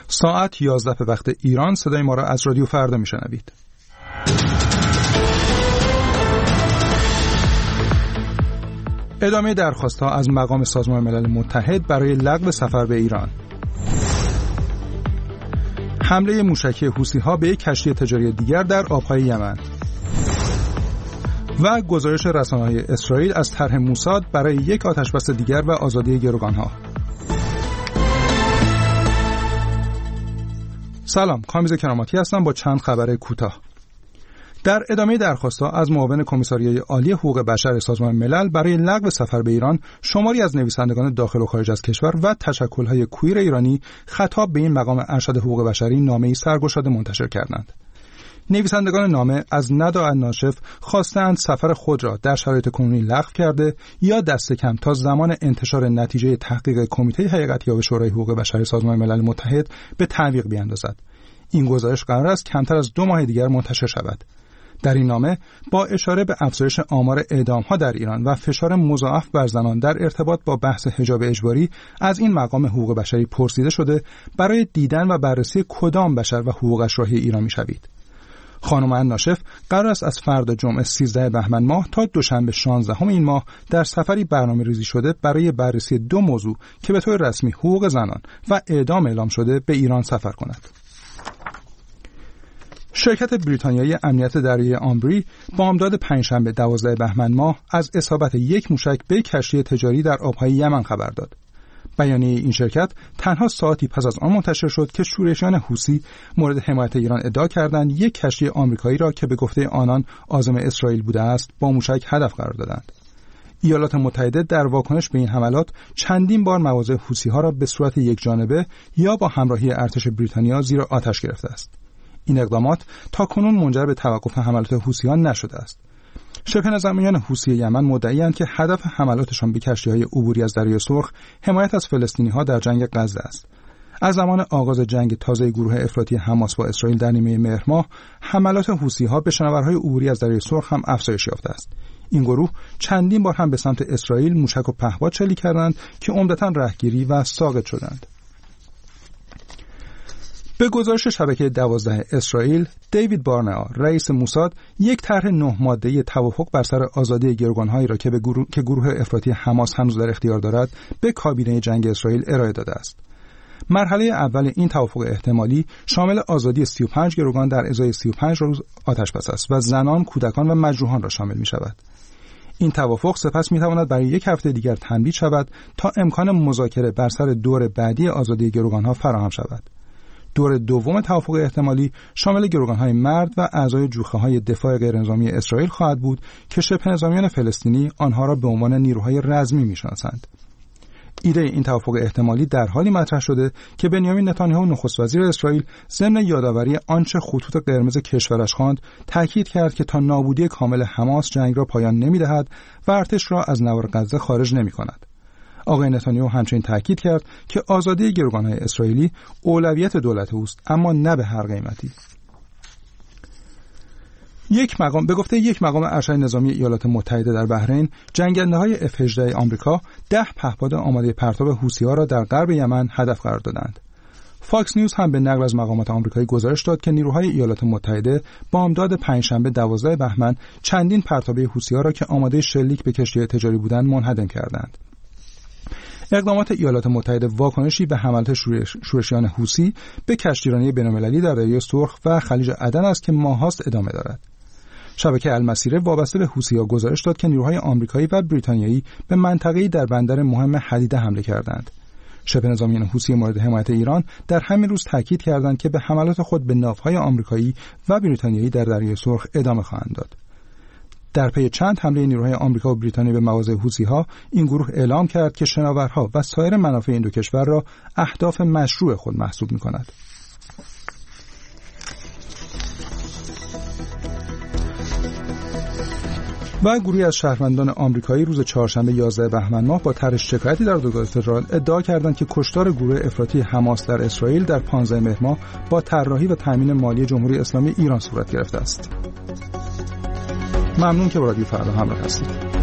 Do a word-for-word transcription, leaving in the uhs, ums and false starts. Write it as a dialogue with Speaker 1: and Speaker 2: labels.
Speaker 1: ساعت یازده به وقت ایران. صدای ما را از رادیو فردا میشنوید. ادامه درخواست‌ها از مقام سازمان ملل متحد برای لغو سفر به ایران. حمله موشکی حوثی‌ها به یک کشتی تجاری دیگر در آب‌های یمن. و گزارش رسانه‌های اسرائیل از طرح موساد برای یک آتشبس دیگر و آزادی گروگان‌ها. سلام، کامیز کراماتی هستم با چند خبر کوتاه. در ادامه درخواست‌ها از معاون کمیساریای عالی حقوق بشر سازمان ملل برای لغو سفر به ایران، شماری از نویسندگان داخل و خارج از کشور و تشکل‌های کویر ایرانی خطاب به این مقام ارشد حقوق بشری نامه‌ای سرگشاده منتشر کردند. نویسندگان نامه از ندا الناشف خواستند سفر خود را در شرایط کنونی لغو کرده یا دست کم تا زمان انتشار نتیجه تحقیق کمیته هیئت‌یاب شورای حقوق بشر سازمان ملل متحد به تعویق بیاندازد. این گزارش قرار است کمتر از دو ماه دیگر منتشر شود. در این نامه با اشاره به افزایش آمار اعدام‌ها در ایران و فشار مضاعف بر زنان در ارتباط با بحث حجاب اجباری از این مقام حقوق بشری پرسیده شده برای دیدن و بررسی کدام بشر و حقوقش راهی ایران می‌شوید. خانم الناشف قرار است از فردا جمعه سیزده بهمن ماه تا دوشنبه شانزدهم این ماه در سفری برنامه‌ریزی شده برای بررسی دو موضوع که به طور رسمی حقوق زنان و اعدام اعلام شده به ایران سفر کند. شرکت بریتانیایی امنیت دریایی آمبری بامداد پنجشنبه دوازده بهمن ماه از اصابت یک موشک به کشتی تجاری در آبهای یمن خبر داد. بیانیه این شرکت تنها ساعتی پس از آن منتشر شد که شورشیان حوثی مورد حمایت ایران ادعا کردند یک کشتی آمریکایی را که به گفته آنان عازم اسرائیل بوده است با موشک هدف قرار دادند. ایالات متحده در واکنش به این حملات چندین بار مواضع حوثی‌ها را به صورت یکجانبه یا با همراهی ارتش بریتانیا زیر آتش گرفته است. این اقدامات تا کنون منجر به توقف حملات حوثیان نشده است. شبه نظامیان حوثی یمن مدعی‌اند که هدف حملاتشان به کشتی‌های عبوری از دریای سرخ حمایت از فلسطینی‌ها در جنگ غزه است. از زمان آغاز جنگ تازه گروه افراطی حماس با اسرائیل در نیمه مهر ماه، حملات حوثی‌ها به شناورهای عبوری از دریای سرخ هم افزایش یافته است. این گروه چندین بار هم به سمت اسرائیل موشک و پهپاد چلی کردند که عمدتاً رهگیری و ساقط شدند. به گزارش شبکه دوازده اسرائیل، دیوید بارنئا، رئیس موساد، یک طرح نه ماده‌ای توافق بر سر آزادی گروگان‌هایی را که به گروه که گروه افراطی حماس هنوز در اختیار دارد، به کابینه جنگ اسرائیل ارائه داده است. مرحله اول این توافق احتمالی شامل آزادی سی و پنج گروگان در ازای سی و پنج روز آتش‌بس است و زنان، کودکان و مجروحان را شامل می‌شود. این توافق سپس می‌تواند برای یک هفته دیگر تمدید شود تا امکان مذاکره بر سر دور بعدی آزادی گروگان‌ها فراهم شود. دور دوم توافق احتمالی شامل گروگان‌های مرد و اعضای جوخه‌های دفاع غیرنظامی اسرائیل خواهد بود که شبه نظامیان فلسطینی آنها را به عنوان نیروهای رزمی می‌شناسند. ایده این توافق احتمالی در حالی مطرح شده که بنیامین نتانیاهو نخست وزیر اسرائیل ضمن یادآوری آنچه خطوط قرمز کشورش خواند تاکید کرد که تا نابودی کامل حماس جنگ را پایان نمی‌دهد و ارتش را از نوار غزه خارج نمی‌کند. آقای نتانیاهو همچنین تاکید کرد که آزادی گروگان‌های اسرائیلی اولویت دولت اوست، اما نه به هر قیمتی. یک مقام به گفته یک مقام ارشد نظامی ایالات متحده در بحرین، جنگنده‌های اف هجده آمریکا ده پهپاد آماده پرتاب حوثی‌ها را در غرب یمن هدف قرار دادند. فاکس نیوز هم به نقل از مقامات آمریکایی گزارش داد که نیروهای ایالات متحده بامداد پنجشنبه دوازده بهمن چندین پرتابه حوثی‌ها را که آماده شلیک به کشتی تجاری بودند منهدم کردند. اقدامات ایالات متحده واکنشی به حملات شورش، شورشیان حوثی به کشتیرانی بین‌المللی در دریای سرخ و خلیج عدن است که ماهاست ادامه دارد. شبکه المسیره وابسته به حوثی‌ها گزارش داد که نیروهای آمریکایی و بریتانیایی به منطقه‌ای در بندر مهم حدیده حمله کردند. شبه نظامیان حوثی مورد حمایت ایران در همین روز تاکید کردند که به حملات خود به ناوهای آمریکایی و بریتانیایی در دریای سرخ ادامه خواهند داد. در پی چند حمله نیروهای آمریکا و بریتانیا به مواضع حوثی‌ها، این گروه اعلام کرد که شناورها و سایر منافع این دو کشور را اهداف مشروع خود محسوب می‌کند. و گروهی از شهروندان آمریکایی روز چهارشنبه یازده بهمن ماه با طرح شکایتی در دادگاه فدرال ادعا کردند که کشتار گروه افراطی حماس در اسرائیل در پانزده مهر ماه با طراحی و تامین مالی جمهوری اسلامی ایران صورت گرفته است. ممنون که با رادیو فردا همراه هستید.